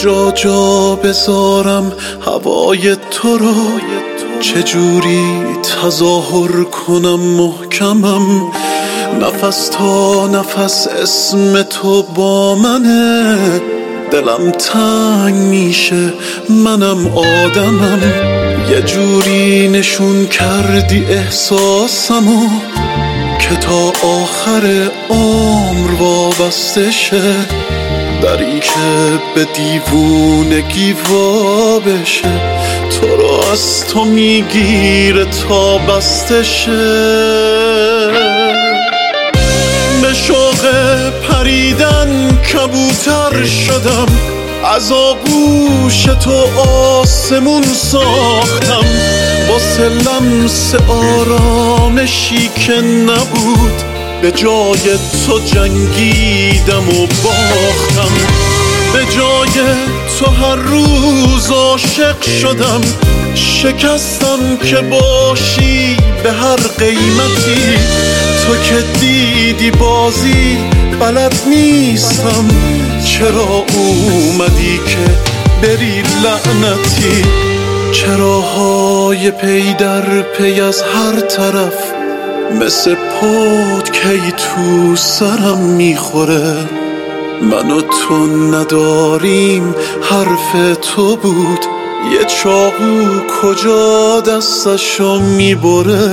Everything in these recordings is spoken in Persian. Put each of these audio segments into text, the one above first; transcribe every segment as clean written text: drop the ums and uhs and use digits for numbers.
کجا جا بذارم هوای تو رو، چجوری تظاهر کنم محکمم، نفس تا نفس اسم تو با منه، دلم تنگ میشه منم آدمم، یه جوری نشون کردی احساسمو که تا آخر عمر وابسته شه، دری که به دیوونگی وا بشه، تو رو از تو میگیره تا بسته شه. به شوق پریدن کبوتر شدم، از آغوش تو آسمون ساختم، واسه لمس آرامشی که نبود به جای تو جنگیدم و باختم، به جای تو هر روز عاشق شدم، شکستم که باشی به هر قیمتی، تو که دیدی بازی بلد نیستم، چرا اومدی که بری لعنتی، چراهای پی در پی از هر طرف مثل پودکی تو سرم میخوره، من و تو نداریم حرف تو بود، یه چاقو کجا دستشو میبره.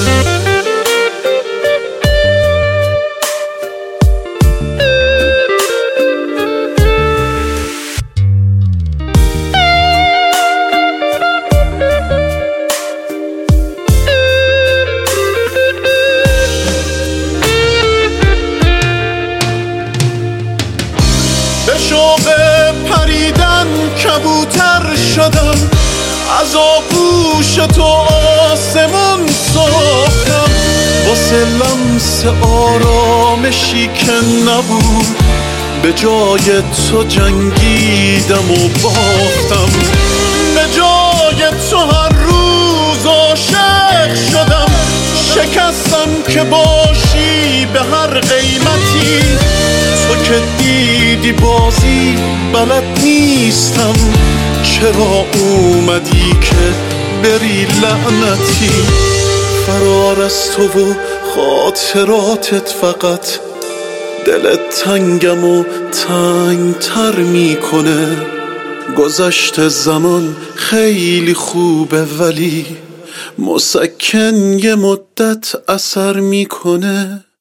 به شوق پریدن کبوتر شدم، از آغوش تو آسمون ساختم، واسه لمس آرامشی که نبود به جای تو جنگیدم و باختم، به جای تو هر روز عاشق شدم، شکستم که باشی به هر قیمتی، تو که دیدی بازی بلد نیستم، چرا اومدی که بری لعنتی، فرار از تو و خاطراتت فقط دلت تنگم و تنگ تر میکنه، گذشت زمان خیلی خوبه ولی مسکن یه مدت اثر میکنه.